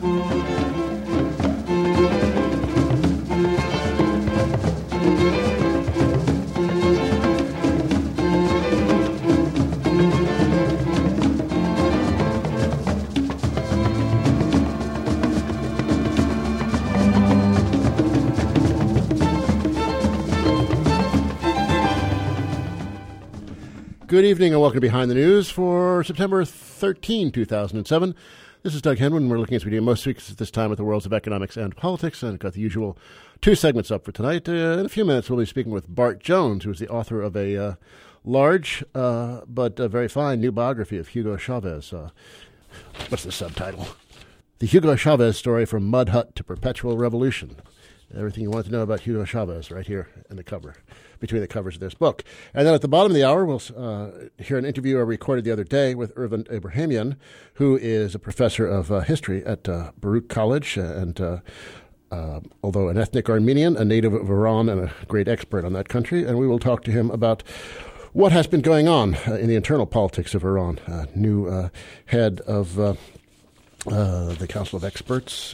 Good evening and welcome to Behind the News for September 13, 2007. This is Doug Henwin. We're looking, as we do most weeks at this time, at the worlds of economics and politics, and I've got the usual two segments up for tonight. In a few minutes, we'll be speaking with Bart Jones, who is the author of a large but very fine new biography of Hugo Chavez. What's the subtitle? The Hugo Chavez Story from Mud Hut to Perpetual Revolution. Everything you want to know about Hugo Chavez right here in the cover, between the covers of this book. And then at the bottom of the hour, we'll hear an interview I recorded the other day with Ervin Abrahamian, who is a professor of history at Baruch College, and although an ethnic Armenian, a native of Iran, and a great expert on that country. And we will talk to him about what has been going on in the internal politics of Iran. New head of the Council of Experts,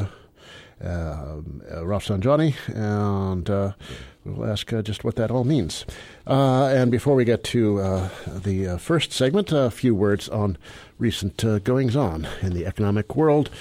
Rafsanjani, and we'll ask just what that all means. And before we get to the first segment, a few words on recent goings-on in the economic world.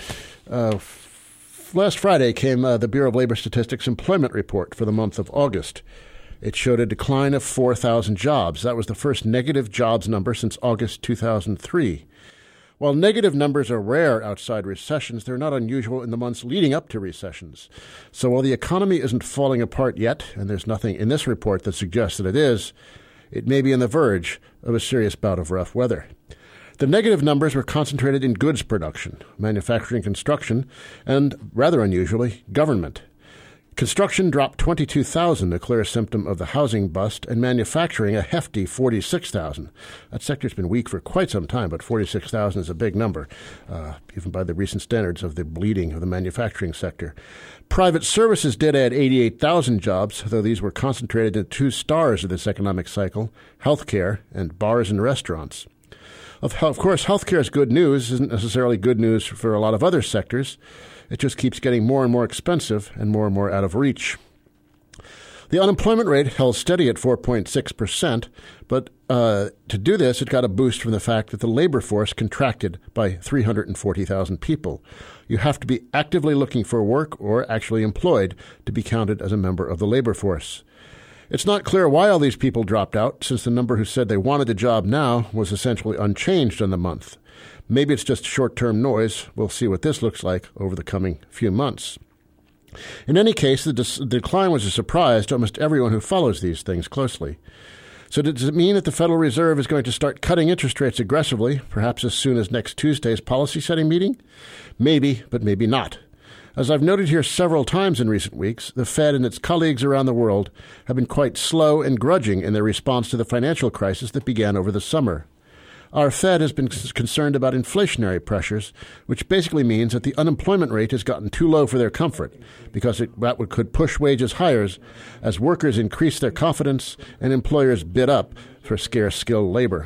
Last Friday came the Bureau of Labor Statistics employment report for the month of August. It showed a decline of 4,000 jobs. That was the first negative jobs number since August 2003. While negative numbers are rare outside recessions, they're not unusual in the months leading up to recessions. So while the economy isn't falling apart yet, and there's nothing in this report that suggests that it is, it may be on the verge of a serious bout of rough weather. The negative numbers were concentrated in goods production, manufacturing, construction, and, rather unusually, government. Construction dropped 22,000, a clear symptom of the housing bust, and manufacturing a hefty 46,000. That sector's been weak for quite some time, but 46,000 is a big number, even by the recent standards of the bleeding of the manufacturing sector. Private services did add 88,000 jobs, though these were concentrated in two stars of this economic cycle, healthcare and bars and restaurants. Of course, healthcare is good news, isn't necessarily good news for a lot of other sectors. It just keeps getting more and more expensive and more out of reach. The unemployment rate held steady at 4.6%, but to do this, it got a boost from the fact that the labor force contracted by 340,000 people. You have to be actively looking for work or actually employed to be counted as a member of the labor force. It's not clear why all these people dropped out, since the number who said they wanted a job now was essentially unchanged in the month. Maybe it's just short-term noise. We'll see what this looks like over the coming few months. In any case, the decline was a surprise to almost everyone who follows these things closely. So does it mean that the Federal Reserve is going to start cutting interest rates aggressively, perhaps as soon as next Tuesday's policy-setting meeting? Maybe, but maybe not. As I've noted here several times in recent weeks, the Fed and its colleagues around the world have been quite slow and grudging in their response to the financial crisis that began over the summer. Our Fed has been concerned about inflationary pressures, which basically means that the unemployment rate has gotten too low for their comfort, because that could push wages higher as workers increase their confidence and employers bid up for scarce skilled labor.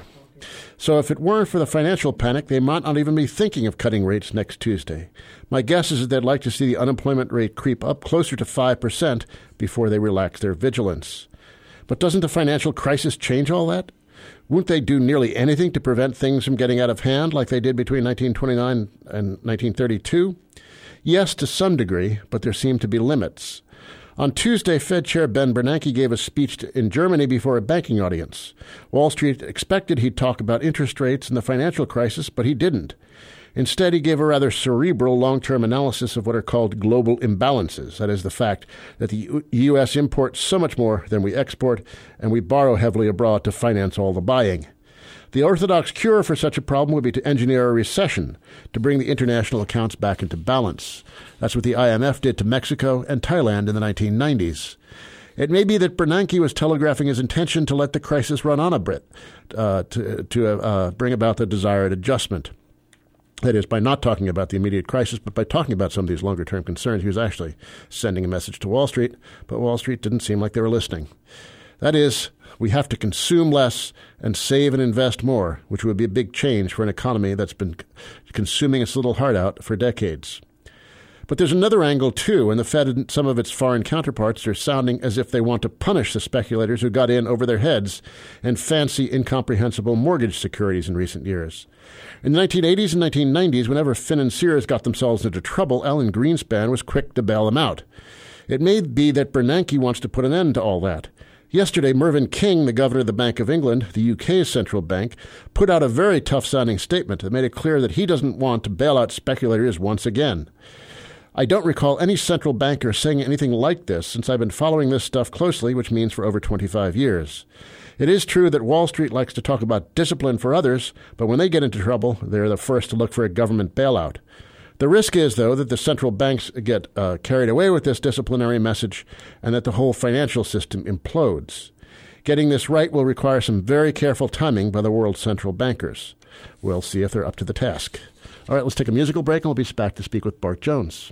So if it weren't for the financial panic, they might not even be thinking of cutting rates next Tuesday. My guess is that they'd like to see the unemployment rate creep up closer to 5% before they relax their vigilance. But doesn't the financial crisis change all that? Wouldn't they do nearly anything to prevent things from getting out of hand like they did between 1929 and 1932? Yes, to some degree, but there seem to be limits. On Tuesday, Fed Chair Ben Bernanke gave a speech in Germany before a banking audience. Wall Street expected he'd talk about interest rates and the financial crisis, but he didn't. Instead, he gave a rather cerebral long-term analysis of what are called global imbalances. That is, the fact that the U.S. imports so much more than we export, and we borrow heavily abroad to finance all the buying. The orthodox cure for such a problem would be to engineer a recession, to bring the international accounts back into balance. That's what the IMF did to Mexico and Thailand in the 1990s. It may be that Bernanke was telegraphing his intention to let the crisis run on a bit, to bring about the desired adjustment. That is, by not talking about the immediate crisis, but by talking about some of these longer-term concerns. He was actually sending a message to Wall Street, but Wall Street didn't seem like they were listening. That is, we have to consume less and save and invest more, which would be a big change for an economy that's been consuming its little heart out for decades. But there's another angle, too, and the Fed and some of its foreign counterparts are sounding as if they want to punish the speculators who got in over their heads and fancy, incomprehensible mortgage securities in recent years. In the 1980s and 1990s, whenever Finn and Sears got themselves into trouble, Alan Greenspan was quick to bail them out. It may be that Bernanke wants to put an end to all that. Yesterday, Mervyn King, the governor of the Bank of England, the UK's central bank, put out a very tough-sounding statement that made it clear that he doesn't want to bail out speculators once again. I don't recall any central banker saying anything like this since I've been following this stuff closely, which means for over 25 years. It is true that Wall Street likes to talk about discipline for others, but when they get into trouble, they're the first to look for a government bailout. The risk is, though, that the central banks get carried away with this disciplinary message and that the whole financial system implodes. Getting this right will require some very careful timing by the world's central bankers. We'll see if they're up to the task. All right, let's take a musical break, and we'll be back to speak with Bart Jones.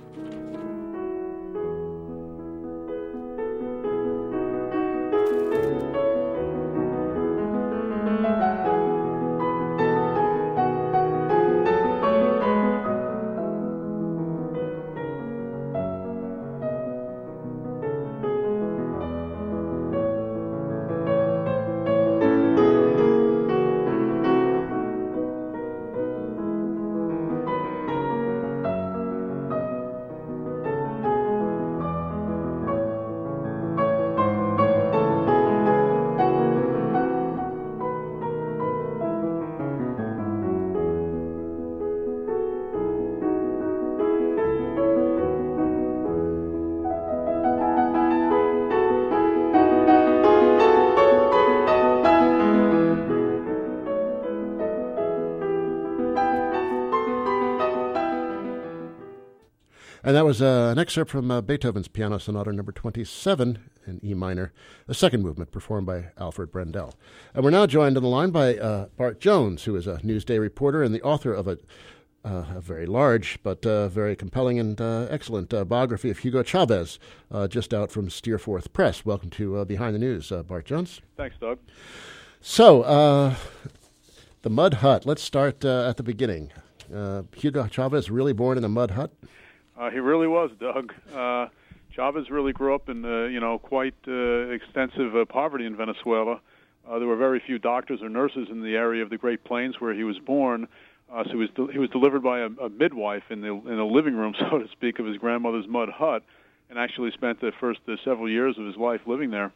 And that was an excerpt from Beethoven's Piano Sonata No. 27 in E minor, the second movement performed by Alfred Brendel. And we're now joined on the line by Bart Jones, who is a Newsday reporter and the author of a very large but very compelling and excellent biography of Hugo Chavez, just out from Steerforth Press. Welcome to Behind the News, Bart Jones. Thanks, Doug. So, the mud hut. Let's start at the beginning. Hugo Chavez really born in a mud hut? He really was, Doug. Chavez really grew up in, quite extensive poverty in Venezuela. There were very few doctors or nurses in the area of the Great Plains where he was born. So he was delivered by a midwife in the living room, so to speak, of his grandmother's mud hut, and actually spent the first several years of his life living there.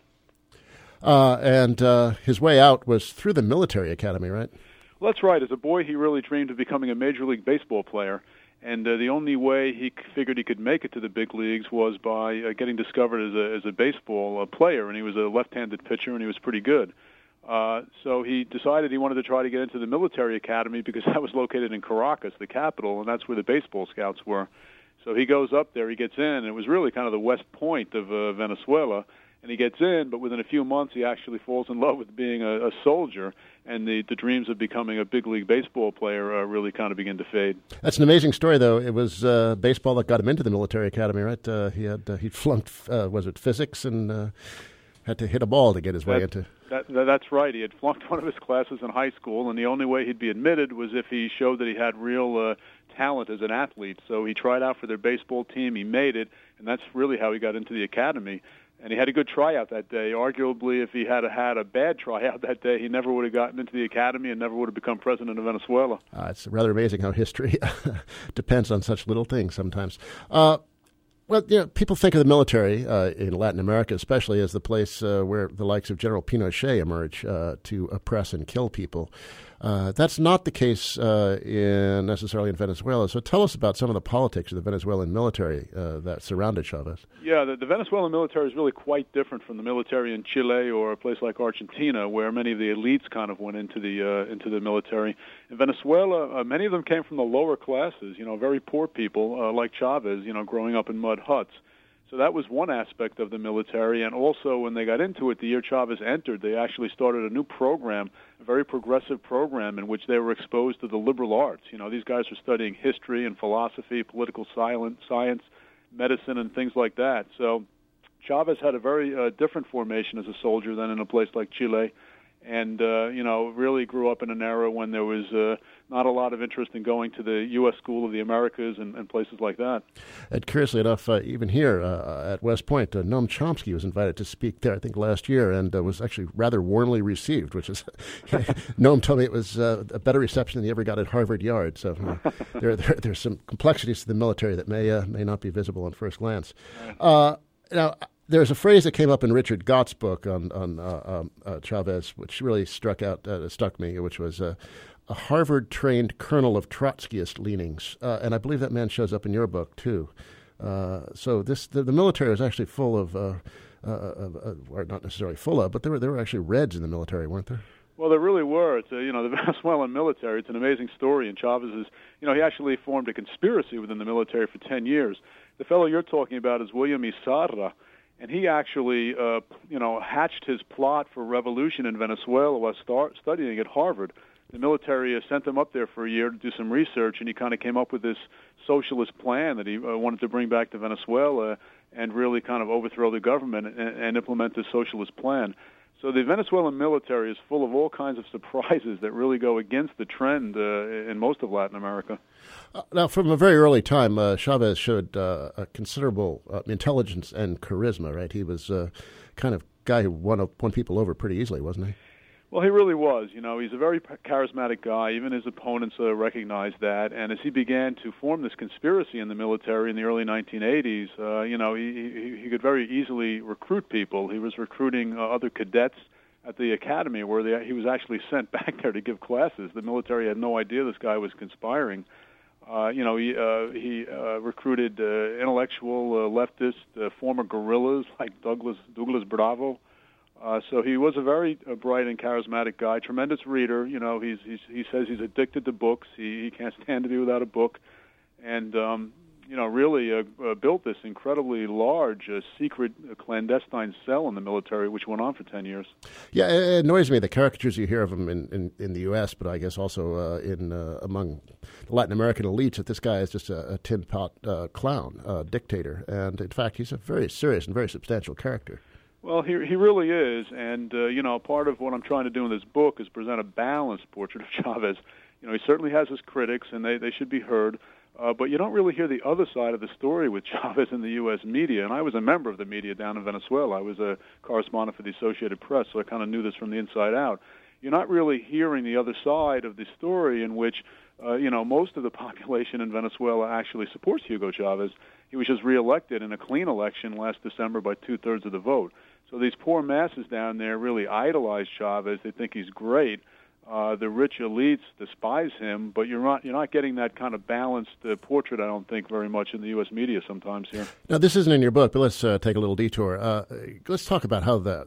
And his way out was through the military academy, right? Well, that's right. As a boy, he really dreamed of becoming a Major League Baseball player. And the only way he figured he could make it to the big leagues was by getting discovered as a baseball player. And he was a left-handed pitcher, and he was pretty good. So he decided he wanted to try to get into the military academy because that was located in Caracas, the capital, and that's where the baseball scouts were. So he goes up there, he gets in, and it was really kind of the West Point of Venezuela. And he gets in, but within a few months he actually falls in love with being a soldier, and the dreams of becoming a big league baseball player really kind of begin to fade. That's an amazing story, though. It was baseball that got him into the military academy, right? He flunked, was it physics, and had to hit a ball to get his way into. That's right. He had flunked one of his classes in high school, and the only way he'd be admitted was if he showed that he had real talent as an athlete. So he tried out for their baseball team. He made it, and that's really how he got into the academy. And he had a good tryout that day. Arguably, if he had had a bad tryout that day, he never would have gotten into the academy and never would have become president of Venezuela. It's rather amazing how history depends on such little things sometimes. Well, people think of the military in Latin America, especially, as the place where the likes of General Pinochet emerge to oppress and kill people. That's not the case necessarily in Venezuela. So tell us about some of the politics of the Venezuelan military that surrounded Chavez. Yeah, the Venezuelan military is really quite different from the military in Chile or a place like Argentina, where many of the elites kind of went into the military. In Venezuela, many of them came from the lower classes, very poor people like Chavez, growing up in mud huts. So that was one aspect of the military, and also when they got into it, the year Chavez entered, they actually started a new program, a very progressive program in which they were exposed to the liberal arts. These guys were studying history and philosophy, political science, medicine, and things like that. So Chavez had a very different formation as a soldier than in a place like Chile, and really grew up in an era when there was not a lot of interest in going to the U.S. School of the Americas and places like that. And curiously enough, even here at West Point, Noam Chomsky was invited to speak there, I think, last year, and was actually rather warmly received, which is, Noam told me it was a better reception than he ever got at Harvard Yard. So there's some complexities to the military that may not be visible on first glance. Now, there's a phrase that came up in Richard Gott's book on Chavez, which really struck me, which was a Harvard-trained colonel of Trotskyist leanings, and I believe that man shows up in your book too. So the military was actually full of, or not necessarily full of, but there were actually Reds in the military, weren't there? Well, there really were. It's the Venezuelan military. It's an amazing story, and Chavez is, he actually formed a conspiracy within the military for 10 years. The fellow you're talking about is William Izarra, and he actually, hatched his plot for revolution in Venezuela while studying at Harvard. The military sent him up there for a year to do some research, and he kind of came up with this socialist plan that he wanted to bring back to Venezuela and really kind of overthrow the government and implement this socialist plan. So the Venezuelan military is full of all kinds of surprises that really go against the trend in most of Latin America. Now, from a very early time, Chavez showed a considerable intelligence and charisma, right? He was kind of guy who won people over pretty easily, wasn't he? Well, he really was. He's a very charismatic guy. Even his opponents recognized that. And as he began to form this conspiracy in the military in the early 1980s, he could very easily recruit people. He was recruiting other cadets at the academy where he was actually sent back there to give classes. The military had no idea this guy was conspiring. He recruited intellectual leftist former guerrillas like Douglas Bravo. So he was a very bright and charismatic guy, tremendous reader. He says he's addicted to books. He can't stand to be without a book, and really built this incredibly large secret clandestine cell in the military, which went on for 10 years. Yeah, it annoys me the caricatures you hear of him in the U.S., but I guess also among Latin American elites, that this guy is just a tin pot clown, dictator, and in fact he's a very serious and very substantial character. Well, he really is, and part of what I'm trying to do in this book is present a balanced portrait of Chavez. He certainly has his critics, and they should be heard, but you don't really hear the other side of the story with Chavez in the U.S. media, and I was a member of the media down in Venezuela. I was a correspondent for the Associated Press, so I kind of knew this from the inside out. You're not really hearing the other side of the story in which, most of the population in Venezuela actually supports Hugo Chavez. He was just reelected in a clean election last December by 2/3 of the vote. So these poor masses down there really idolize Chavez. They think he's great. The rich elites despise him, but you're not getting that kind of balanced portrait, I don't think, very much in the U.S. media sometimes here. Now, this isn't in your book, but let's take a little detour. Let's talk about how the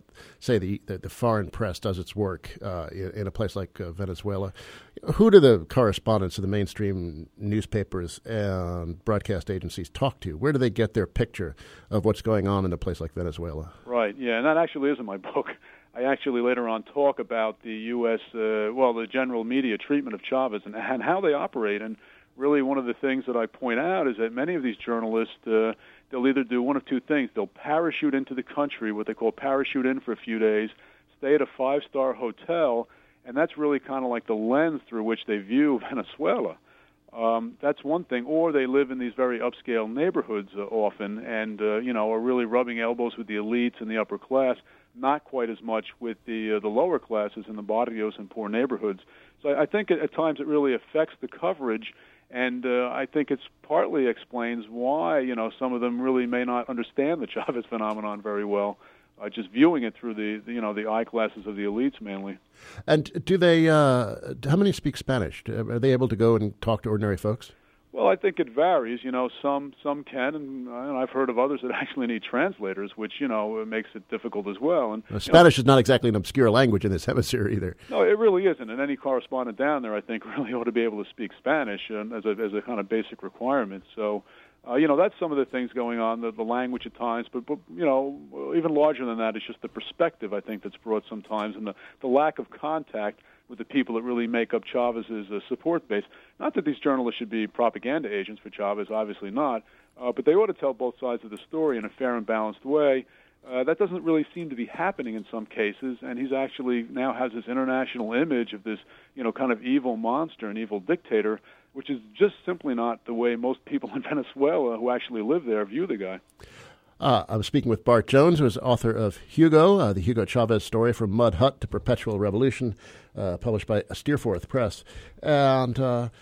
foreign press does its work in a place like Venezuela. Who do the correspondents of the mainstream newspapers and broadcast agencies talk to? Where do they get their picture of what's going on in a place like Venezuela? Right, yeah, and that actually is in my book. I actually later on talk about the U.S., the general media treatment of Chavez and how they operate. And really one of the things that I point out is that many of these journalists, they'll either do one of two things. They'll parachute into the country, what they call parachute in for a few days, stay at a 5-star hotel, and that's really kind of like the lens through which they view Venezuela. That's one thing. Or they live in these very upscale neighborhoods often and, are really rubbing elbows with the elites and the upper class, not quite as much with the lower classes in the barrios and poor neighborhoods. So I think at times it really affects the coverage, and I think it's partly explains why, some of them really may not understand the Chavez phenomenon very well, just viewing it through the eyeglasses of the elites mainly. And do they, how many speak Spanish? Are they able to go and talk to ordinary folks? Well, I think it varies. Some can, and I've heard of others that actually need translators, which it makes it difficult as well. And Spanish is not exactly an obscure language in this hemisphere either. No, it really isn't. And any correspondent down there, I think, really ought to be able to speak Spanish as a kind of basic requirement. So, that's some of the things going on, the language at times. But even larger than that is just the perspective, I think, that's brought sometimes, and the lack of contact with the people that really make up Chavez's support base. Not that these journalists should be propaganda agents for Chavez, obviously not, but they ought to tell both sides of the story in a fair and balanced way. That doesn't really seem to be happening in some cases, and he's actually now has this international image of this, kind of evil monster, an evil dictator, which is just simply not the way most people in Venezuela who actually live there view the guy. I'm speaking with Bart Jones, who is author of Hugo, the Hugo Chavez story, From Mud Hut to Perpetual Revolution, published by Steerforth Press. And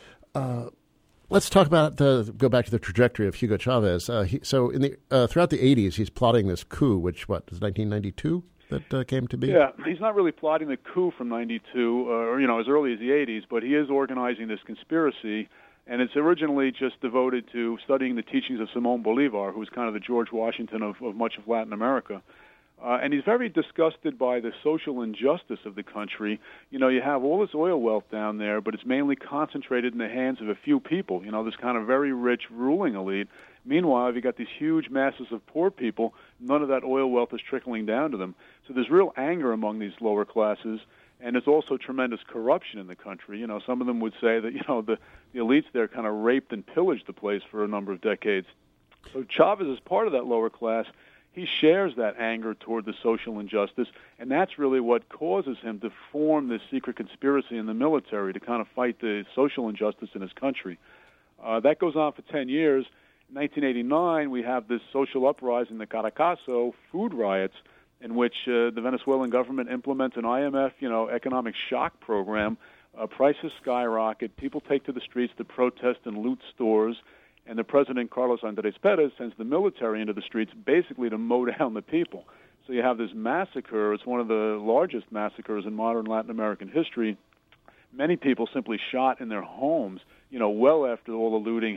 let's talk about go back to the trajectory of Hugo Chavez. So throughout the 80s, he's plotting this coup, which, was 1992 that came to be? Yeah, he's not really plotting the coup from 92 or, as early as the 80s, but he is organizing this conspiracy. And it's originally just devoted to studying the teachings of Simón Bolívar, who was kind of the George Washington of much of Latin America. And he's very disgusted by the social injustice of the country. You have all this oil wealth down there, but it's mainly concentrated in the hands of a few people, this kind of very rich ruling elite. Meanwhile, you've got these huge masses of poor people. None of that oil wealth is trickling down to them. So there's real anger among these lower classes. And there's also tremendous corruption in the country. Some of them would say that, the elites there kind of raped and pillaged the place for a number of decades. So Chavez is part of that lower class. He shares that anger toward the social injustice, and that's really what causes him to form this secret conspiracy in the military to kind of fight the social injustice in his country. That goes on for 10 years. In 1989, we have this social uprising, the Caracazo food riots, in which the Venezuelan government implements an IMF, economic shock program. Prices skyrocket. People take to the streets to protest and loot stores. And the president, Carlos Andrés Pérez, sends the military into the streets basically to mow down the people. So you have this massacre. It's one of the largest massacres in modern Latin American history. Many people simply shot in their homes, well after all the looting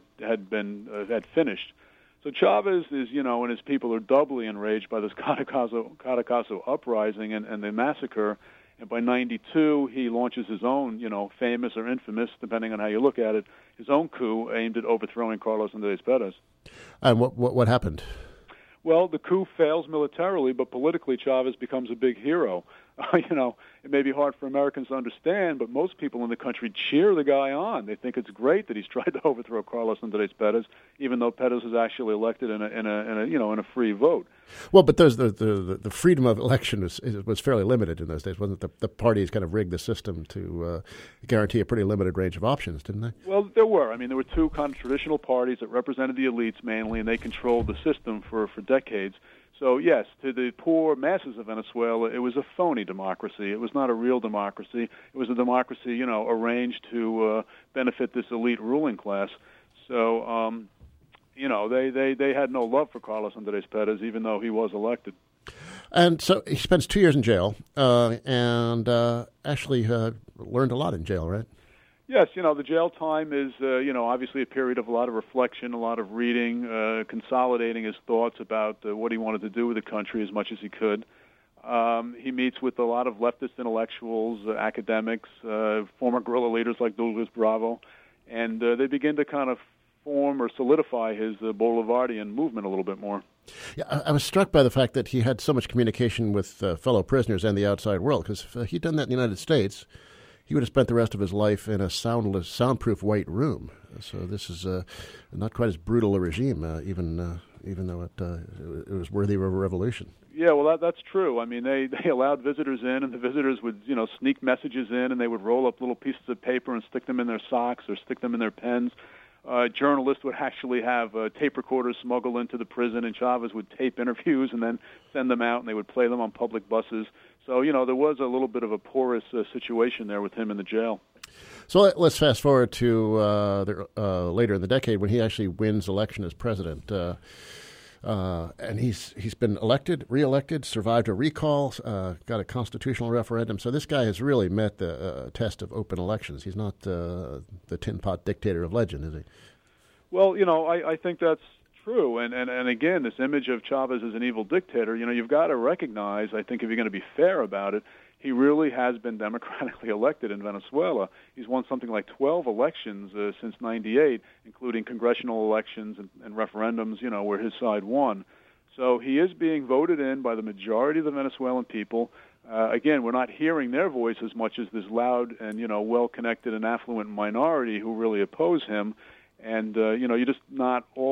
had finished. So Chavez is, and his people are doubly enraged by this Caracazo uprising and the massacre. And by 92, he launches his own, famous or infamous, depending on how you look at it, his own coup aimed at overthrowing Carlos Andrés Pérez. And what happened? Well, the coup fails militarily, but politically Chavez becomes a big hero. It may be hard for Americans to understand, but most people in the country cheer the guy on. They think it's great that he's tried to overthrow Carlos Andrés Pérez, even though Pérez was actually elected in a free vote. Well, but the freedom of election was fairly limited in those days, wasn't it? The parties kind of rigged the system to guarantee a pretty limited range of options, didn't they? Well, there were. There were two kind of traditional parties that represented the elites mainly, and they controlled the system for decades. So, yes, to the poor masses of Venezuela, it was a phony democracy. It was not a real democracy. It was a democracy, arranged to benefit this elite ruling class. So, they had no love for Carlos Andrés Pérez, even though he was elected. And so he spends 2 years in jail and actually learned a lot in jail, right? Yes, the jail time is, obviously a period of a lot of reflection, a lot of reading, consolidating his thoughts about what he wanted to do with the country as much as he could. He meets with a lot of leftist intellectuals, academics, former guerrilla leaders like Douglas Bravo, and they begin to kind of form or solidify his Bolivarian movement a little bit more. Yeah, I was struck by the fact that he had so much communication with fellow prisoners and the outside world, because if he'd done that in the United States, he would have spent the rest of his life in a soundproof white room. So this is not quite as brutal a regime, even though it was worthy of a revolution. Yeah, well, that's true. They allowed visitors in, and the visitors would, sneak messages in, and they would roll up little pieces of paper and stick them in their socks or stick them in their pens. Journalists would actually have tape recorders smuggled into the prison, and Chavez would tape interviews and then send them out, and they would play them on public buses. So, there was a little bit of a porous situation there with him in the jail. So let's fast forward to later in the decade when he actually wins election as president. And he's been elected, reelected, survived a recall, got a constitutional referendum. So this guy has really met the test of open elections. He's not the tin pot dictator of legend, is he? Well, I think that's true. And again, this image of Chavez as an evil dictator, you've got to recognize, I think if you're going to be fair about it, he really has been democratically elected in Venezuela. He's won something like 12 elections since '98, including congressional elections and referendums, where his side won. So he is being voted in by the majority of the Venezuelan people. Again, we're not hearing their voice as much as this loud and, well-connected and affluent minority who really oppose him. And, you're just not always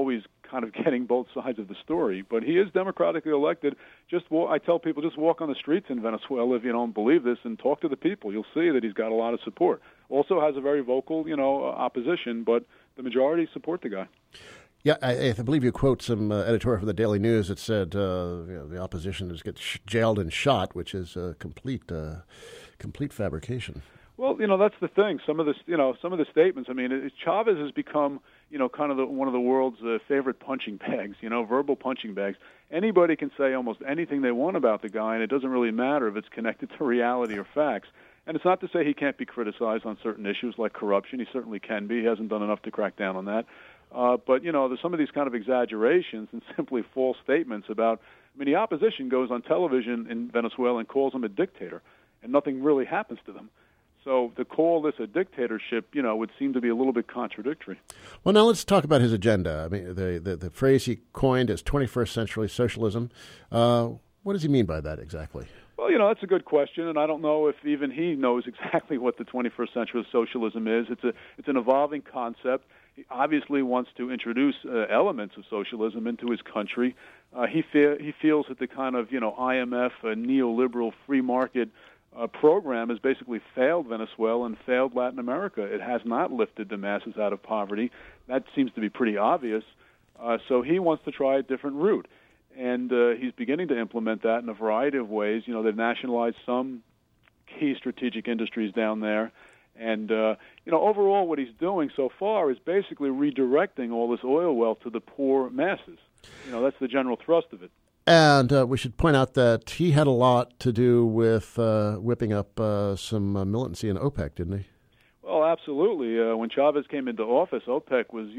kind of getting both sides of the story. But he is democratically elected. I tell people, just walk on the streets in Venezuela if you don't believe this and talk to the people. You'll see that he's got a lot of support. Also has a very vocal, opposition, but the majority support the guy. Yeah, I believe you quote some editorial from the Daily News that said the opposition is get jailed and shot, which is a complete fabrication. Well, that's the thing. Some of the statements. I mean, Chavez has become, kind of one of the world's favorite punching bags. Verbal punching bags. Anybody can say almost anything they want about the guy, and it doesn't really matter if it's connected to reality or facts. And it's not to say he can't be criticized on certain issues like corruption. He certainly can be. He hasn't done enough to crack down on that. But there's some of these kind of exaggerations and simply false statements about. I mean, the opposition goes on television in Venezuela and calls him a dictator, and nothing really happens to them. So to call this a dictatorship, would seem to be a little bit contradictory. Well, now let's talk about his agenda. I mean, the phrase he coined is 21st century socialism. What does he mean by that exactly? Well, that's a good question, and I don't know if even he knows exactly what the 21st century socialism is. It's an evolving concept. He obviously wants to introduce elements of socialism into his country. He feels that the kind of IMF neoliberal free market program has basically failed Venezuela and failed Latin America. It has not lifted the masses out of poverty. That seems to be pretty obvious. So he wants to try a different route. And he's beginning to implement that in a variety of ways. They've nationalized some key strategic industries down there. And, overall what he's doing so far is basically redirecting all this oil wealth to the poor masses. That's the general thrust of it. And we should point out that he had a lot to do with whipping up some militancy in OPEC, didn't he? Well, absolutely. When Chavez came into office, OPEC was,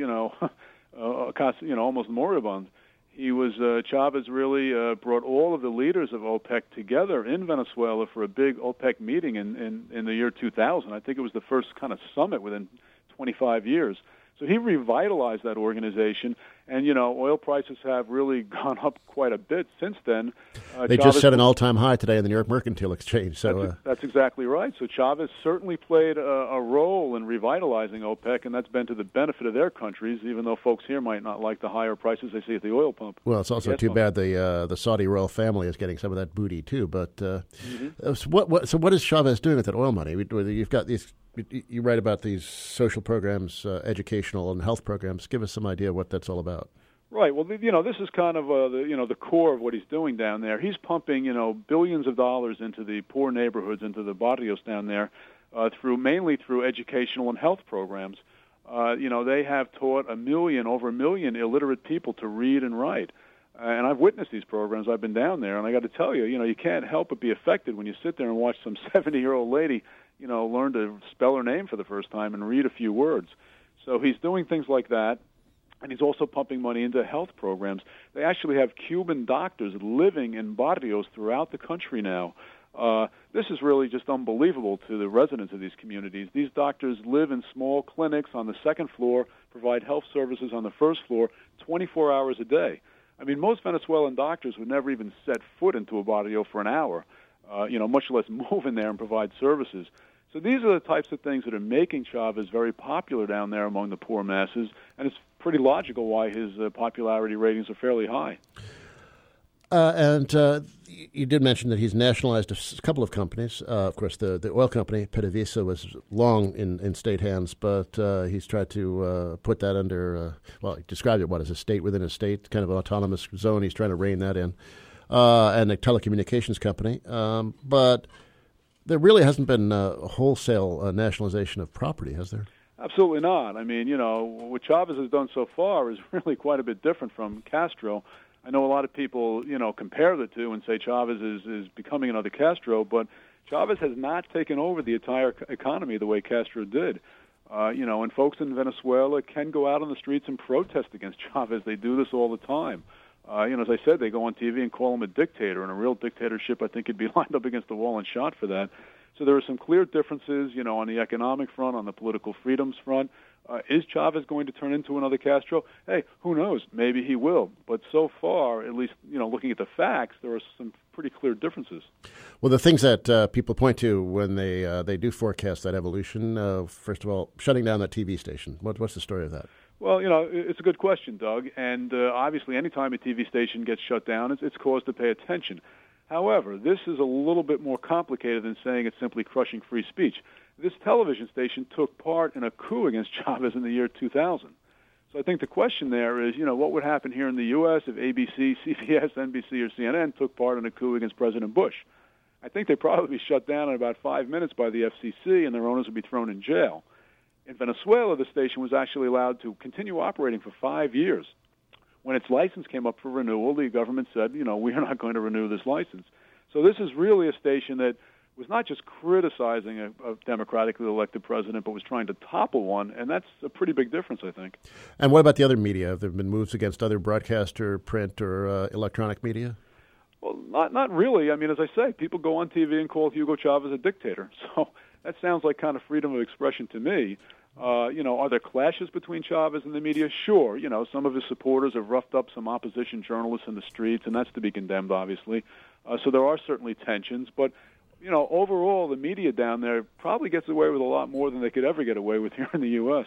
almost moribund. Chavez really brought all of the leaders of OPEC together in Venezuela for a big OPEC meeting in the year 2000. I think it was the first kind of summit within 25 years. So he revitalized that organization, and oil prices have really gone up quite a bit since then. They just set an all-time high today in the New York Mercantile Exchange. So that's exactly right. So Chavez certainly played a role in revitalizing OPEC, and that's been to the benefit of their countries, even though folks here might not like the higher prices they see at the oil pump. Well, it's also too bad the Saudi royal family is getting some of that booty too. But so what is Chavez doing with that oil money? You've got these. You write about these social programs, educational and health programs. Give us some idea of what that's all about. Right. Well, this is kind of the core of what he's doing down there. He's pumping billions of dollars into the poor neighborhoods, into the barrios down there, mainly through educational and health programs. They have taught over a million illiterate people to read and write. And I've witnessed these programs. I've been down there, and I got to tell you, you can't help but be affected when you sit there and watch some 70-year-old lady learn to spell her name for the first time and read a few words. So he's doing things like that, and he's also pumping money into health programs. They actually have Cuban doctors living in barrios throughout the country now. This is really just unbelievable to the residents of these communities. These doctors live in small clinics on the second floor, provide health services on the first floor 24 hours a day. I mean, most Venezuelan doctors would never even set foot into a barrio for an hour, much less move in there and provide services. So these are the types of things that are making Chavez very popular down there among the poor masses, and it's pretty logical why his popularity ratings are fairly high. And you did mention that he's nationalized a couple of companies. Of course, the oil company, PDVSA, was long in state hands, but he's tried to put that under, he described it, as a state within a state, kind of an autonomous zone. He's trying to rein that in. And a telecommunications company. But there really hasn't been a wholesale nationalization of property, has there? Absolutely not. I mean, what Chavez has done so far is really quite a bit different from Castro. I know a lot of people, compare the two and say Chavez is becoming another Castro, but Chavez has not taken over the entire economy the way Castro did. And folks in Venezuela can go out on the streets and protest against Chavez. They do this all the time. As I said, they go on TV and call him a dictator, and a real dictatorship, I think, could be lined up against the wall and shot for that. So there are some clear differences, on the economic front, on the political freedoms front. Is Chavez going to turn into another Castro? Hey, who knows? Maybe he will. But so far, at least, looking at the facts, there are some pretty clear differences. Well, the things that people point to when they do forecast that evolution, first of all, shutting down that TV station. What's the story of that? Well, it's a good question, Doug. And obviously, anytime a TV station gets shut down, it's cause to pay attention. However, this is a little bit more complicated than saying it's simply crushing free speech. This television station took part in a coup against Chavez in the year 2000. So I think the question there is, what would happen here in the U.S. if ABC, CBS, NBC, or CNN took part in a coup against President Bush? I think they'd probably be shut down in about 5 minutes by the FCC, and their owners would be thrown in jail. In Venezuela, the station was actually allowed to continue operating for 5 years. When its license came up for renewal, the government said, we are not going to renew this license. So this is really a station that was not just criticizing a democratically elected president, but was trying to topple one, and that's a pretty big difference, I think. And what about the other media? Have there been moves against other broadcaster, print, or electronic media? Well, not really. I mean, as I say, people go on TV and call Hugo Chavez a dictator. So that sounds like kind of freedom of expression to me. Are there clashes between Chavez and the media? Sure. Some of his supporters have roughed up some opposition journalists in the streets, and that's to be condemned, obviously. So there are certainly tensions. But, overall, the media down there probably gets away with a lot more than they could ever get away with here in the U.S.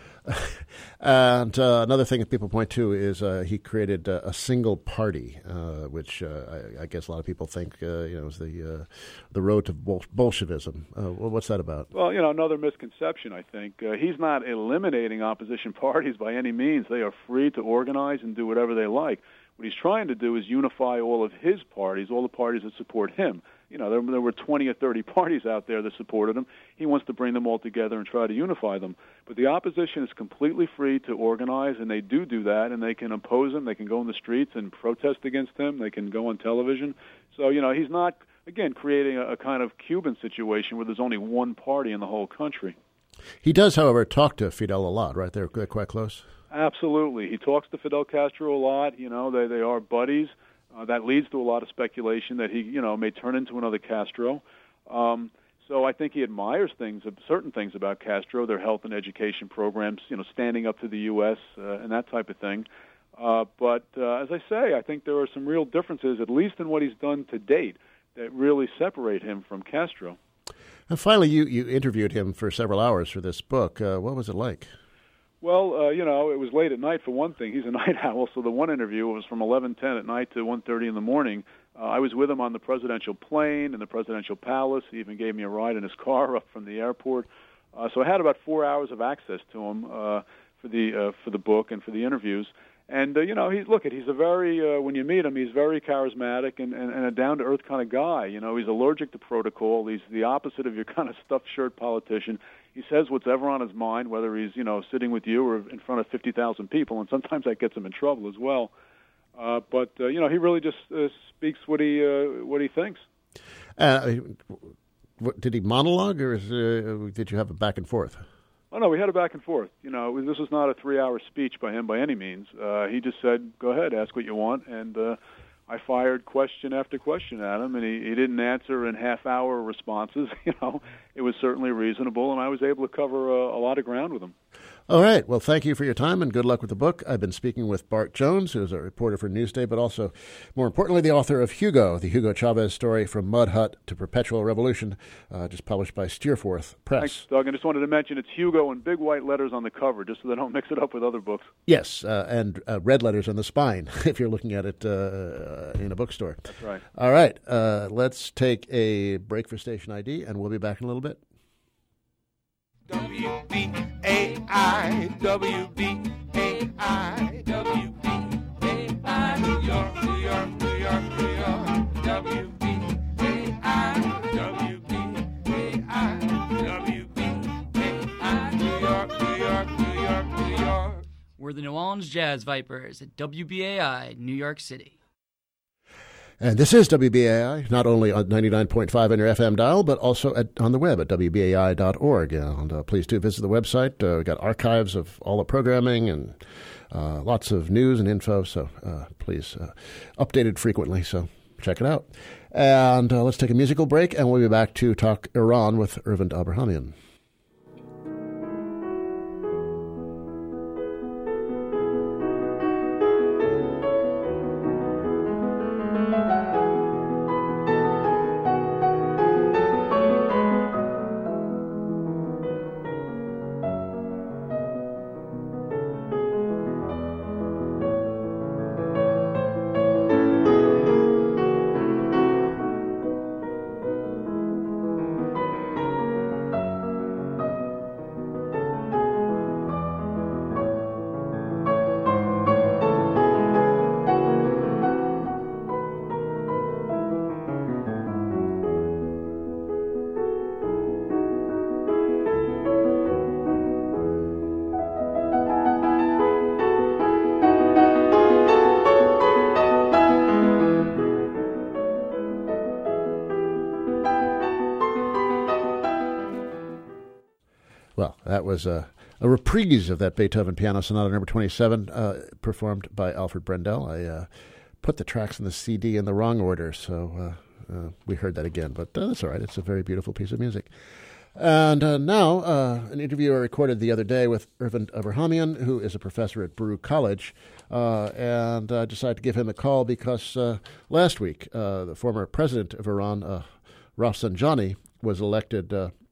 And another thing that people point to is he created a single party, which I guess a lot of people think is the road to Bolshevism. What's that about? Well, another misconception, I think. He's not eliminating opposition parties by any means. They are free to organize and do whatever they like. What he's trying to do is unify all of his parties, all the parties that support him. There were 20 or 30 parties out there that supported him. He wants to bring them all together and try to unify them. But the opposition is completely free to organize, and they do that, and they can oppose him. They can go in the streets and protest against him. They can go on television. So, he's not, again, creating a kind of Cuban situation where there's only one party in the whole country. He does, however, talk to Fidel a lot, right? They're quite close. Absolutely. He talks to Fidel Castro a lot. They are buddies. That leads to a lot of speculation that he, may turn into another Castro. So I think he admires certain things about Castro, their health and education programs, standing up to the U.S. And that type of thing. But as I say, I think there are some real differences, at least in what he's done to date, that really separate him from Castro. And finally, you interviewed him for several hours for this book. What was it like? Well, it was late at night for one thing. He's a night owl, so the one interview was from 11:10 at night to 1:30 in the morning. I was with him on the presidential plane in the presidential palace. He even gave me a ride in his car up from the airport. So I had about 4 hours of access to him for the book and for the interviews. And he's a very when you meet him, he's very charismatic and a down-to-earth kind of guy. He's allergic to protocol. He's the opposite of your kind of stuffed shirt politician. He says what's ever on his mind, whether he's sitting with you or in front of 50,000 people, and sometimes that gets him in trouble as well. But he really just speaks what he thinks. Did he monologue, or did you have a back and forth? Oh, no, we had a back and forth. This was not a 3-hour speech by him by any means. He just said, go ahead, ask what you want, and I fired question after question at him, and he didn't answer in half-hour responses. It was certainly reasonable, and I was able to cover a lot of ground with him. All right. Well, thank you for your time, and good luck with the book. I've been speaking with Bart Jones, who is a reporter for Newsday, but also, more importantly, the author of Hugo, the Hugo Chavez story from Mud Hut to Perpetual Revolution, just published by Steerforth Press. Thanks, Doug. I just wanted to mention it's Hugo in big white letters on the cover, just so they don't mix it up with other books. Yes, and red letters on the spine, if you're looking at it in a bookstore. That's right. All right. Let's take a break for station ID, and we'll be back in a little bit. WBAI, WBAI, WBAI, New York, New York, New York, New York, WBAI, WBAI, WBAI, New York, New York, New York, New York. We're the New Orleans Jazz Vipers at WBAI, New York City. And this is WBAI, not only on 99.5 on your FM dial, but also on the web at WBAI.org. And please do visit the website. We've got archives of all the programming and lots of news and info, so please update it frequently. So check it out. And let's take a musical break, and we'll be back to talk Iran with Ervind Abrahamian. Well, that was a reprise of that Beethoven Piano Sonata number 27, performed by Alfred Brendel. I put the tracks in the CD in the wrong order, so we heard that again. But that's all right. It's a very beautiful piece of music. And now, an interview I recorded the other day with Ervind Abrahamian, who is a professor at Baruch College, and I decided to give him a call because last week, the former president of Iran, Rafsanjani, was elected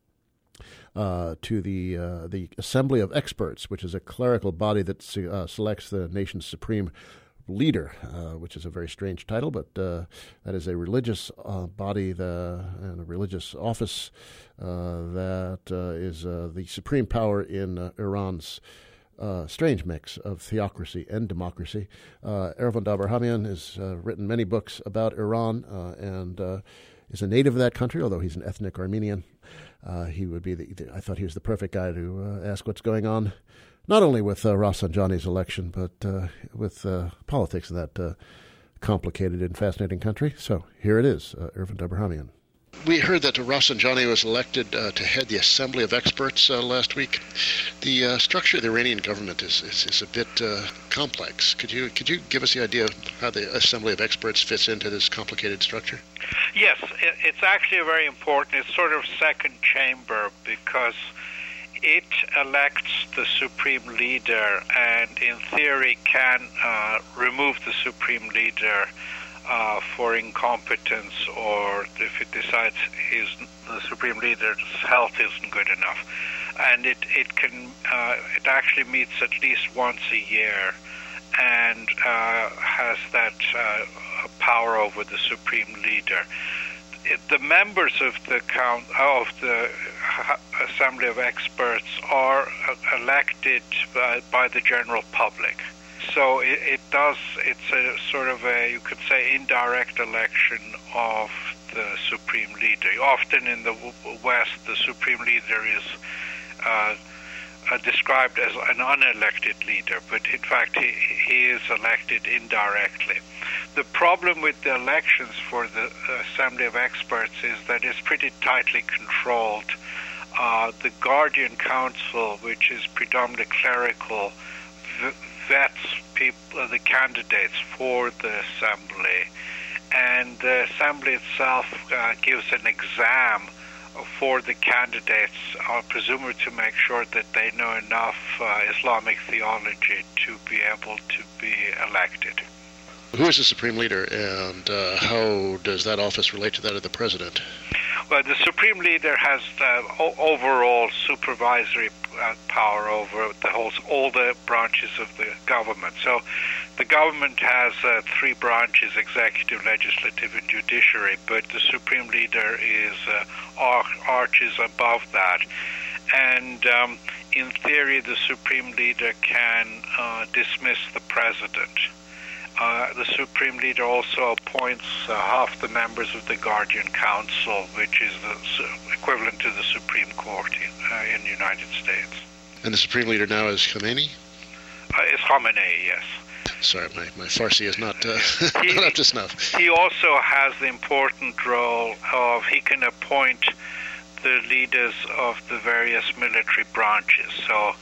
to the Assembly of Experts, which is a clerical body that selects the nation's supreme leader, which is a very strange title, but that is a religious body and a religious office that is the supreme power in Iran's strange mix of theocracy and democracy. Ervind Abrahamian has written many books about Iran and is a native of that country, although he's an ethnic Armenian. He would be I thought he was the perfect guy to ask what's going on, not only with Rafsanjani's election, but with politics in that complicated and fascinating country. So here it is, Ervind Abrahamian. We heard that Rafsanjani was elected to head the Assembly of Experts last week. The structure of the Iranian government is a bit complex. Could you give us the idea of how the Assembly of Experts fits into this complicated structure? Yes, it's actually very important. It's sort of second chamber because it elects the supreme leader and in theory can remove the supreme leader for incompetence, or if it decides the supreme leader's health isn't good enough. And it actually meets at least once a year and has that power over the supreme leader. The members of the Assembly of Experts are elected by the general public. So it's a sort of you could say, indirect election of the supreme leader. Often in the West, the supreme leader is described as an unelected leader, but in fact he is elected indirectly. The problem with the elections for the Assembly of Experts is that it's pretty tightly controlled. The Guardian Council, which is predominantly clerical, vets the candidates for the assembly, and the assembly itself gives an exam for the candidates, presumably to make sure that they know enough Islamic theology to be able to be elected. Who is the supreme leader, and how does that office relate to that of the president? Well, the supreme leader has overall supervisory power over all the branches of the government. So the government has three branches: executive, legislative, and judiciary, but the supreme leader is arches above that. And in theory, the supreme leader can dismiss the president. The supreme leader also appoints half the members of the Guardian Council, which is the equivalent to the Supreme Court in the United States. And the supreme leader now is Khomeini? It's Khamenei, yes. Sorry, my Farsi is not not up to snuff. He also has the important role of he can appoint the leaders of the various military branches. So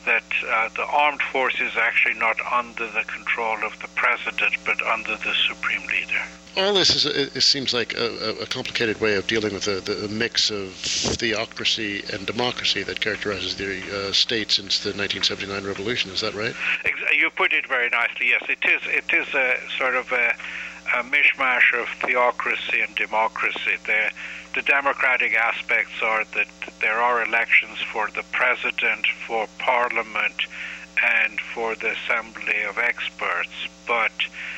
that the armed force is actually not under the control of the president, but under the supreme leader. All this it seems like a complicated way of dealing with the mix of theocracy and democracy that characterizes the state since the 1979 revolution. Is that right? You put it very nicely. Yes, it is. It is a sort of a mishmash of theocracy and democracy. The democratic aspects are that there are elections for the president, for parliament, and for the assembly of experts, but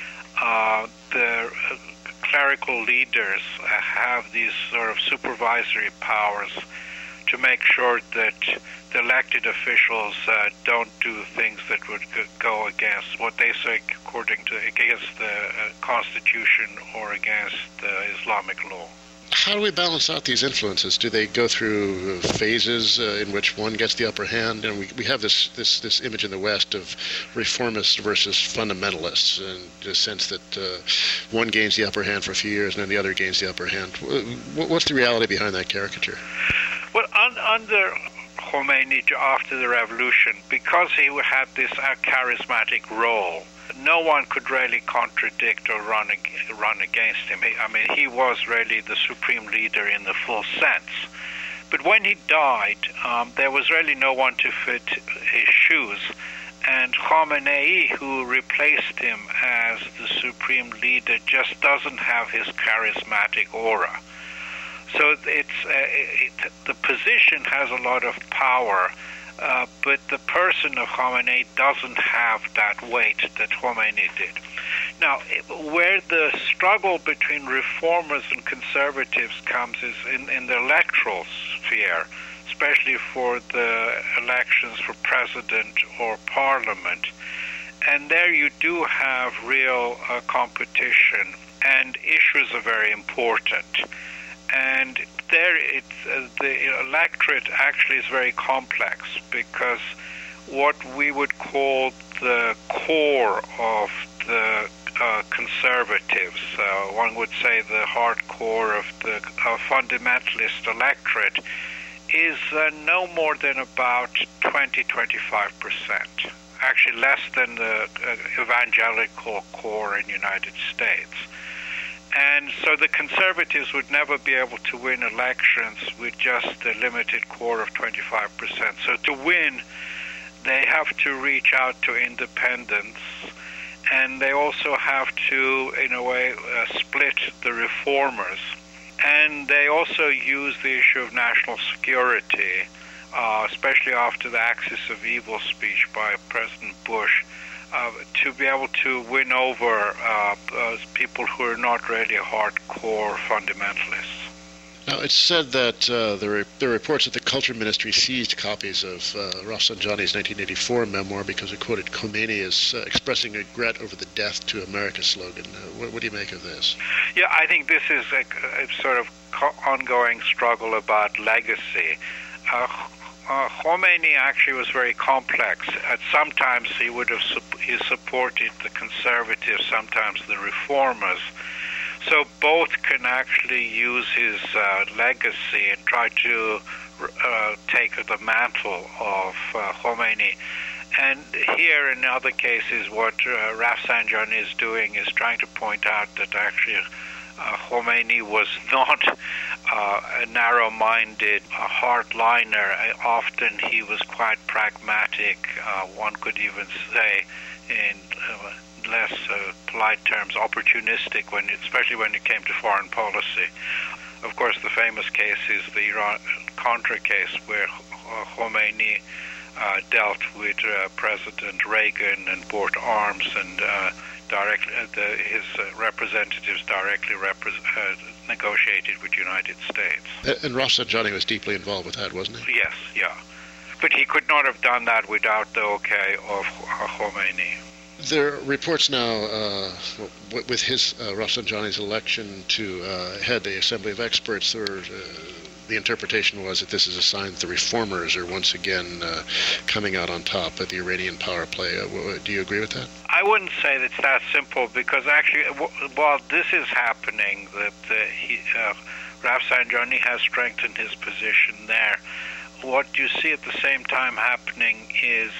the clerical leaders have these sort of supervisory powers to make sure that the elected officials don't do things that would go against what they say against the Constitution or against Islamic law. How do we balance out these influences? Do they go through phases in which one gets the upper hand? And we have this image in the West of reformists versus fundamentalists, in the sense that one gains the upper hand for a few years and then the other gains the upper hand. What's the reality behind that caricature? Well, under Khomeini, after the revolution, because he had this charismatic role, no one could really contradict or run against him. He was really the supreme leader in the full sense. But when he died, there was really no one to fit his shoes. And Khamenei, who replaced him as the supreme leader, just doesn't have his charismatic aura. So the position has a lot of power, but the person of Khamenei doesn't have that weight that Khomeini did. Now, where the struggle between reformers and conservatives comes is in the electoral sphere, especially for the elections for president or parliament. And there you do have real competition, and issues are very important. And there, the electorate actually is very complex, because what we would call the core of the conservatives, one would say the hardcore of the fundamentalist electorate, is no more than about 20-25%. Actually less than the evangelical core in the United States. And so the conservatives would never be able to win elections with just a limited core of 25%. So to win, they have to reach out to independents, and they also have to, in a way, split the reformers. And they also use the issue of national security, especially after the Axis of Evil speech by President Bush, to be able to win over people who are not really hardcore fundamentalists. Now, it's said that there are reports that the Culture Ministry seized copies of Rafsanjani's 1984 memoir because it quoted Khomeini as expressing regret over the Death to America slogan. What do you make of this? Yeah, I think this is a sort of ongoing struggle about legacy. Khomeini actually was very complex. Sometimes he supported the conservatives, sometimes the reformers. So both can actually use his legacy and try to take the mantle of Khomeini. And here, in other cases, what Rafsanjani is doing is trying to point out that actually Khomeini was not a narrow-minded hardliner. Often he was quite pragmatic. One could even say, in less polite terms, opportunistic, especially when it came to foreign policy. Of course, the famous case is the Iran-Contra case, where Khomeini dealt with President Reagan and bought arms, and his representatives directly negotiated with the United States. And Rafsanjani was deeply involved with that, wasn't he? Yes, yeah. But he could not have done that without the okay of Khomeini. There are reports now, with his Rafsanjani's election to head the Assembly of Experts, the interpretation was that this is a sign that the reformers are once again coming out on top of the Iranian power play. Do you agree with that? I wouldn't say that it's that simple, because actually, while this is happening, that Rafsanjani has strengthened his position there, what you see at the same time happening is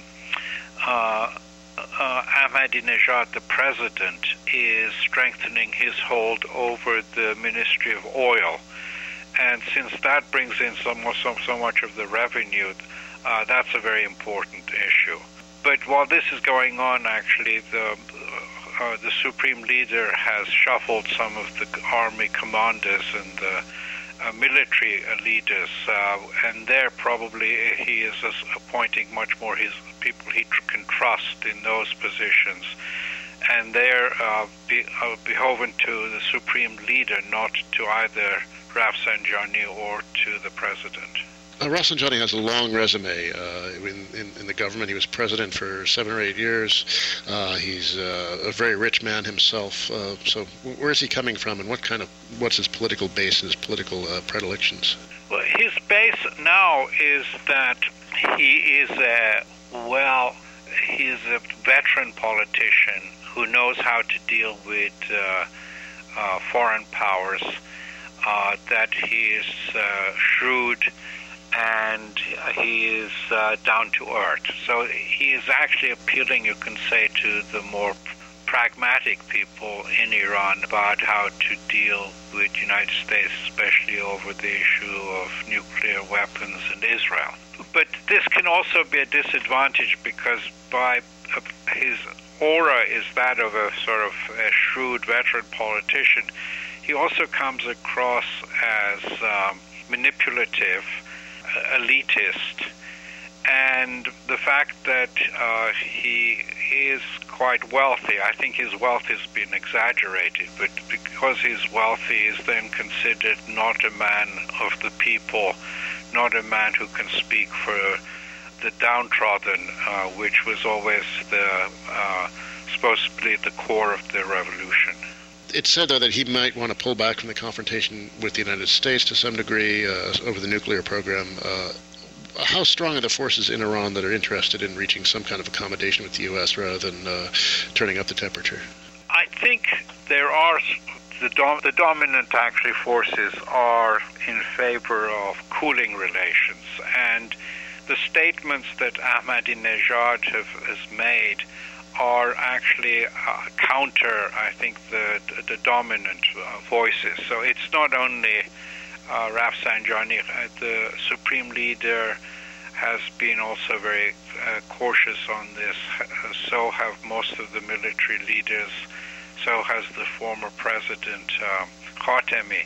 Ahmadinejad, the president, is strengthening his hold over the Ministry of Oil. And since that brings in so much of the revenue, that's a very important issue. But while this is going on, actually, the Supreme Leader has shuffled some of the army commanders and the military leaders, and there probably he is appointing much more his people he can trust in those positions, and they're beholden to the Supreme Leader, not to either Rafsanjani or to the president. Rafsanjani has a long resume in the government. He was president for 7 or 8 years. He's a very rich man himself. So where is he coming from, and what's his political base, his political predilections? Well, his base now is that he's a veteran politician who knows how to deal with foreign powers, that he is shrewd, and he is down to earth. So he is actually appealing, you can say, to the more pragmatic people in Iran about how to deal with the United States, especially over the issue of nuclear weapons and Israel. But this can also be a disadvantage because by his aura is that of a sort of a shrewd veteran politician, he also comes across as manipulative, elitist, and the fact that he is quite wealthy, I think his wealth has been exaggerated, but because he's wealthy, he's then considered not a man of the people, not a man who can speak for the downtrodden, which was always supposedly the core of the revolution. It's said, though, that he might want to pull back from the confrontation with the United States to some degree over the nuclear program. How strong are the forces in Iran that are interested in reaching some kind of accommodation with the U.S. rather than turning up the temperature? I think there are the dominant actually forces are in favor of cooling relations, and the statements that Ahmadinejad has made are actually counter, I think, the dominant voices. So it's not only Rafsanjani, the Supreme Leader has been also very cautious on this. So have most of the military leaders. So has the former president Khatami.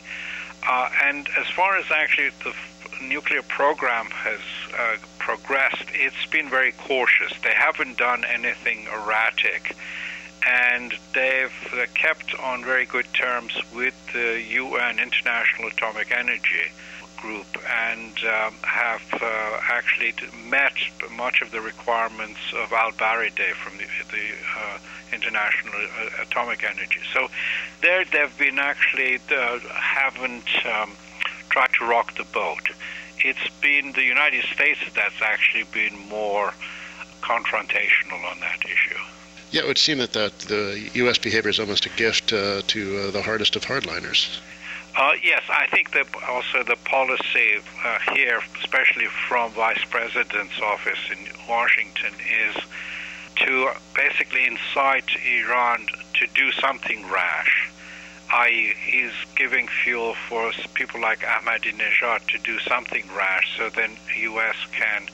And as far as actually the nuclear program has progressed, it's been very cautious. They haven't done anything erratic, and they've kept on very good terms with the UN, International Atomic Energy Group, and have actually met much of the requirements of Al-Baradei from the International Atomic Energy. So there they've been actually haven't tried to rock the boat. It's been the United States that's actually been more confrontational on that issue. Yeah, it would seem that the U.S. behavior is almost a gift to the hardest of hardliners. Yes, I think that also the policy here, especially from Vice President's office in Washington, is to basically incite Iran to do something rash, i.e. he's giving fuel for people like Ahmadinejad to do something rash, so then the U.S. can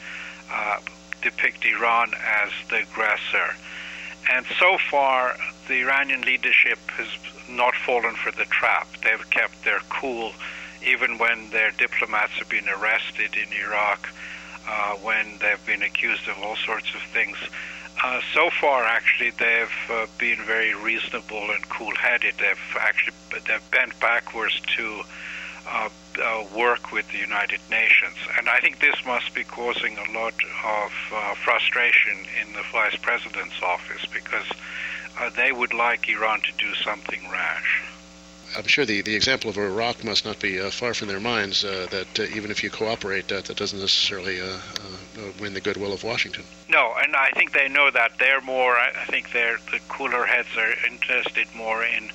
depict Iran as the aggressor. And so far, the Iranian leadership has not fallen for the trap. They've kept their cool, even when their diplomats have been arrested in Iraq, when they've been accused of all sorts of things. So far, actually, they've been very reasonable and cool-headed. They've bent backwards to work with the United Nations. And I think this must be causing a lot of frustration in the Vice President's office, because they would like Iran to do something rash. I'm sure the example of Iraq must not be far from their minds, that even if you cooperate, that doesn't necessarily win the goodwill of Washington. No, and I think they know that. They're more, I think the cooler heads are interested more in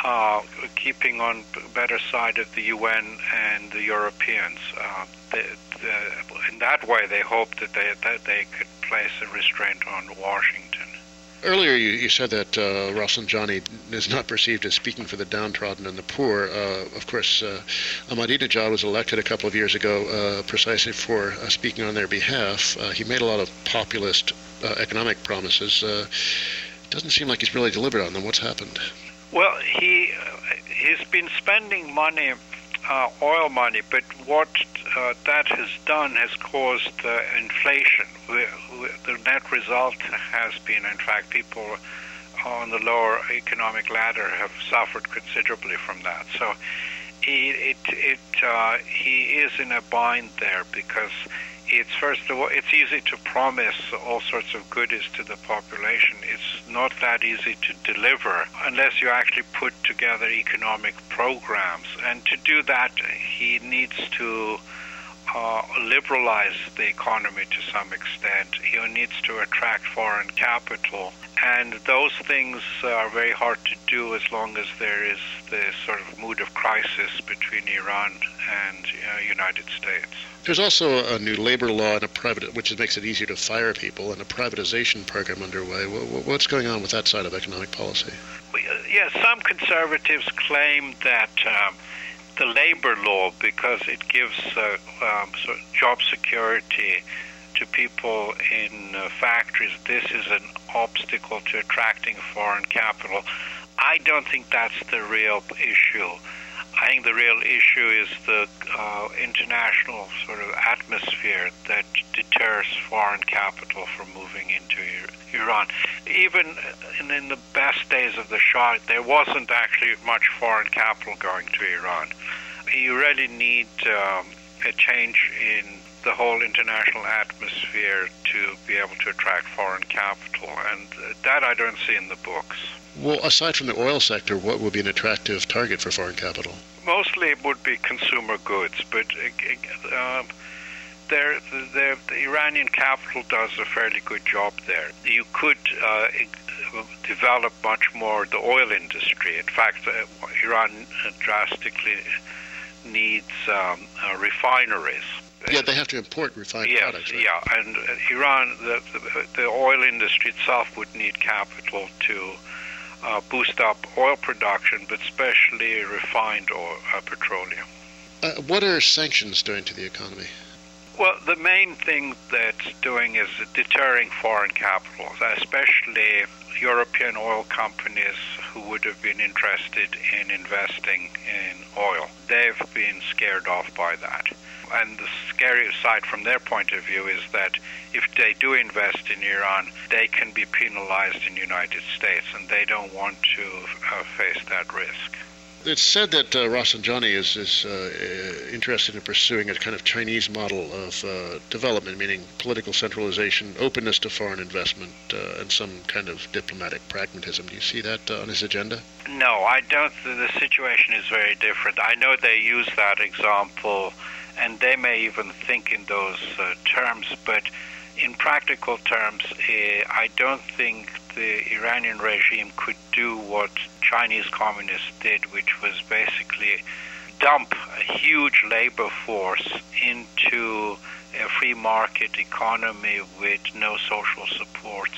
keeping on better side of the UN and the Europeans. in that way, they hoped that they could place a restraint on Washington. Earlier, you said that Rafsanjani is not perceived as speaking for the downtrodden and the poor. Of course, Ahmadinejad was elected a couple of years ago precisely for speaking on their behalf. He made a lot of populist economic promises. Doesn't seem like he's really delivered on them. What's happened? Well, he's been spending money, oil money, but what that has done has caused inflation. The net result has been, in fact, people on the lower economic ladder have suffered considerably from that. So he is in a bind there because it's, first of all, it's easy to promise all sorts of goodies to the population. It's not that easy to deliver unless you actually put together economic programs. And to do that, he needs to liberalize the economy to some extent. He needs to attract foreign capital. And those things are very hard to do as long as there is this sort of mood of crisis between Iran and United States. There's also a new labor law and which makes it easier to fire people, and a privatization program underway. What's going on with that side of economic policy? Yes, some conservatives claim that the labor law, because it gives job security to people in factories, this is an obstacle to attracting foreign capital. I don't think that's the real issue. I think the real issue is the international sort of atmosphere that deters foreign capital from moving into Iran. Even in the best days of the Shah, there wasn't actually much foreign capital going to Iran. You really need a change in the whole international atmosphere to be able to attract foreign capital, and that I don't see in the books. Well, aside from the oil sector, what would be an attractive target for foreign capital? Mostly it would be consumer goods, but the Iranian capital does a fairly good job there. You could develop much more the oil industry. In fact, Iran drastically needs refineries. Yeah, they have to import refined products. Right? Yeah, and Iran, the oil industry itself would need capital to boost up oil production, but especially refined petroleum. What are sanctions doing to the economy? Well, the main thing that's doing is deterring foreign capital, especially European oil companies who would have been interested in investing in oil. They've been scared off by that. And the scary side from their point of view is that if they do invest in Iran, they can be penalized in the United States, and they don't want to face that risk. It's said that Rafsanjani is interested in pursuing a kind of Chinese model of development, meaning political centralization, openness to foreign investment, and some kind of diplomatic pragmatism. Do you see that on his agenda? No, I don't. The situation is very different. I know they use that example, and they may even think in those terms, but in practical terms, I don't think the Iranian regime could do what Chinese communists did, which was basically dump a huge labor force into a free market economy with no social supports.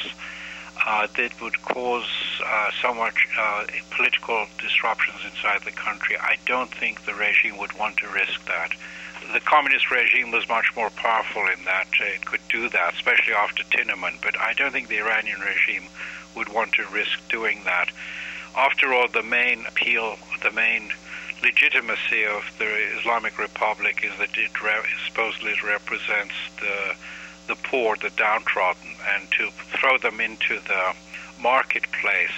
That would cause so much political disruptions inside the country. I don't think the regime would want to risk that. The communist regime was much more powerful in that it could do that, especially after Tiananmen, but I don't think the Iranian regime would want to risk doing that. After all, the main appeal, the main legitimacy of the Islamic Republic is that it supposedly represents the poor, the downtrodden, and to throw them into the marketplace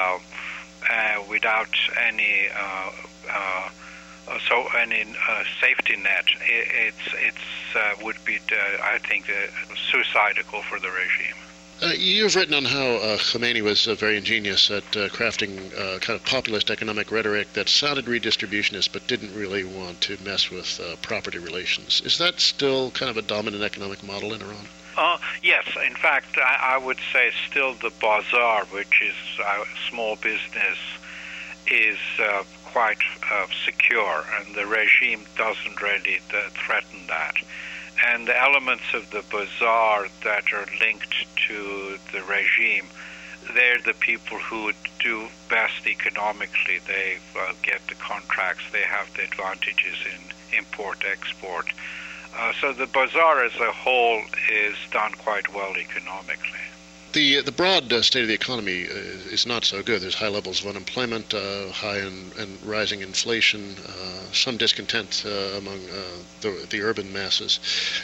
without any safety net, it's would be, I think, suicidal for the regime. You've written on how Khomeini was very ingenious at crafting kind of populist economic rhetoric that sounded redistributionist but didn't really want to mess with property relations. Is that still kind of a dominant economic model in Iran? Yes. In fact, I would say still the bazaar, which is small business, is quite secure, and the regime doesn't really threaten that. and the elements of the bazaar that are linked to the regime, they're the people who do best economically. They get the contracts, they have the advantages in import-export. So the bazaar as a whole is done quite well economically. The broad state of the economy is not so good. There's high levels of unemployment, high and rising inflation, some discontent among the urban masses.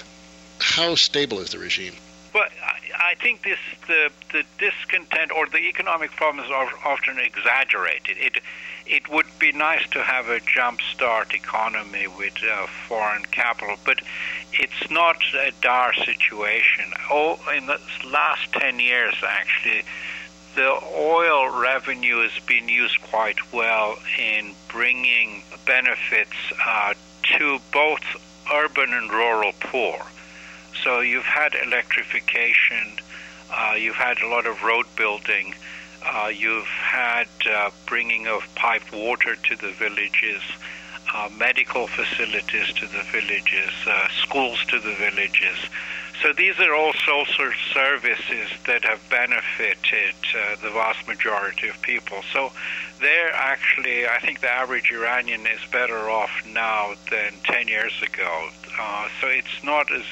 How stable is the regime? Well, I think the discontent or the economic problems are often exaggerated. It would be nice to have a jump-start economy with foreign capital, but it's not a dire situation. In the last 10 years, actually, the oil revenue has been used quite well in bringing benefits to both urban and rural poor. So you've had electrification, you've had a lot of road building, you've had bringing of piped water to the villages, medical facilities to the villages, schools to the villages. So these are all social services that have benefited the vast majority of people. So they're actually, I think the average Iranian is better off now than 10 years ago. So it's not as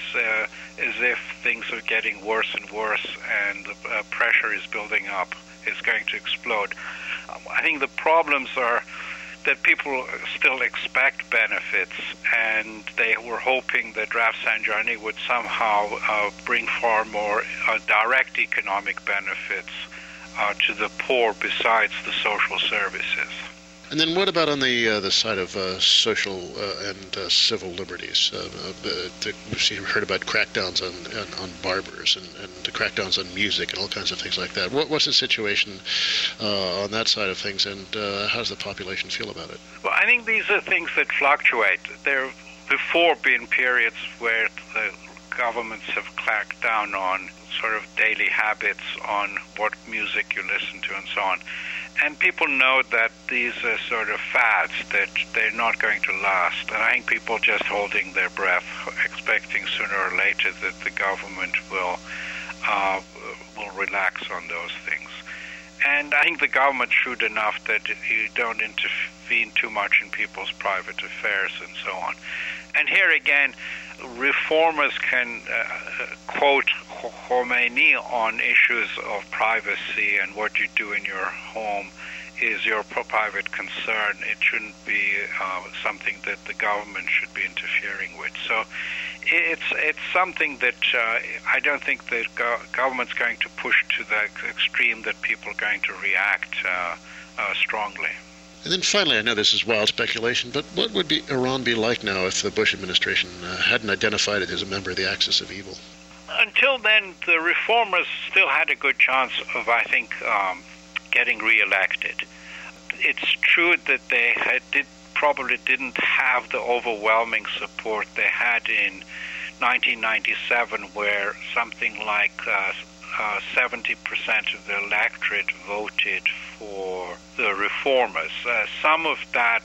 if things are getting worse and worse and the pressure is building up. It's going to explode. I think the problems are that people still expect benefits, and they were hoping that Rafsanjani would somehow bring far more direct economic benefits to the poor besides the social services. And then what about on the side of social and civil liberties? We've heard about crackdowns on barbers and the crackdowns on music and all kinds of things like that. What's the situation on that side of things, and how does the population feel about it? Well, I think these are things that fluctuate. There have before been periods where the governments have clacked down on sort of daily habits on what music you listen to and so on. And people know that these are sort of fads, that they're not going to last. And I think people are just holding their breath, expecting sooner or later that the government will relax on those things. And I think the government's shrewd enough that you don't intervene too much in people's private affairs and so on. And here again, reformers can quote Khomeini on issues of privacy, and what you do in your home is your private concern. It shouldn't be something that the government should be interfering with. So it's something that I don't think the government's going to push to the extreme that people are going to react strongly. And then finally, I know this is wild speculation, but what would Iran be like now if the Bush administration hadn't identified it as a member of the axis of evil? Until then, the reformers still had a good chance of, I think, getting reelected. It's true that they probably didn't have the overwhelming support they had in 1997, where something like 70% of the electorate voted for the reformers. Some of that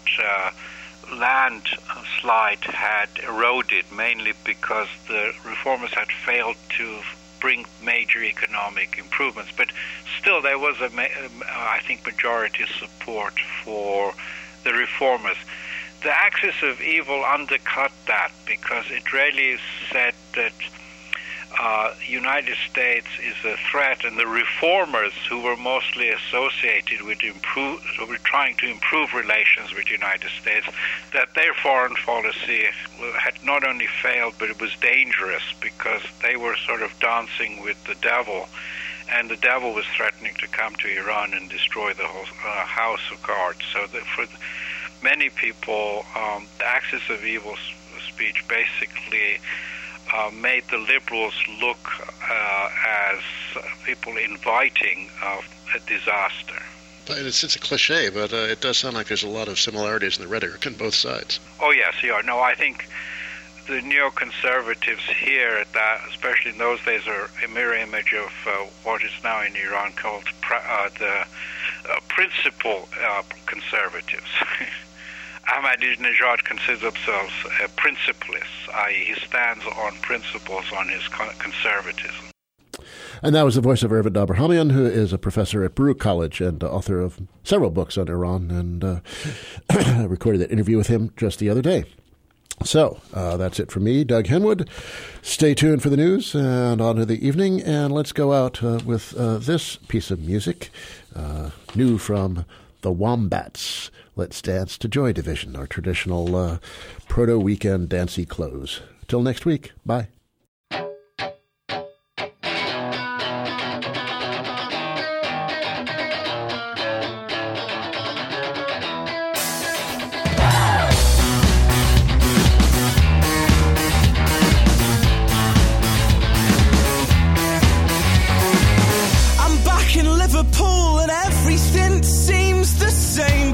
landslide had eroded, mainly because the reformers had failed to bring major economic improvements. But still, there was, I think, majority support for the reformers. The axis of evil undercut that, because it really said that United States is a threat, and the reformers, who were mostly associated with trying to improve relations with the United States, that their foreign policy had not only failed, but it was dangerous, because they were sort of dancing with the devil, and the devil was threatening to come to Iran and destroy the whole house of cards. So that for many people, the axis of evil speech basically made the liberals look as people inviting a disaster. It's a cliche, but it does sound like there's a lot of similarities in the rhetoric on both sides. Oh, yes, yeah. No, I think the neoconservatives here, especially in those days, are a mirror image of what is now in Iran called the principal conservatives. Ahmadinejad considers himself a principlist, i.e. he stands on principles on his conservatism. And that was the voice of Ervin Abrahamian, who is a professor at Baruch College and author of several books on Iran, and I recorded that interview with him just the other day. So that's it for me, Doug Henwood. Stay tuned for the news and on to the evening, and let's go out with this piece of music, new from the Wombats. Let's dance to Joy Division, our traditional proto-weekend dancey close. Till next week, bye.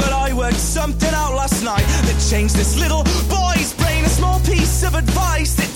Something out last night that changed this little boy's brain. A small piece of advice that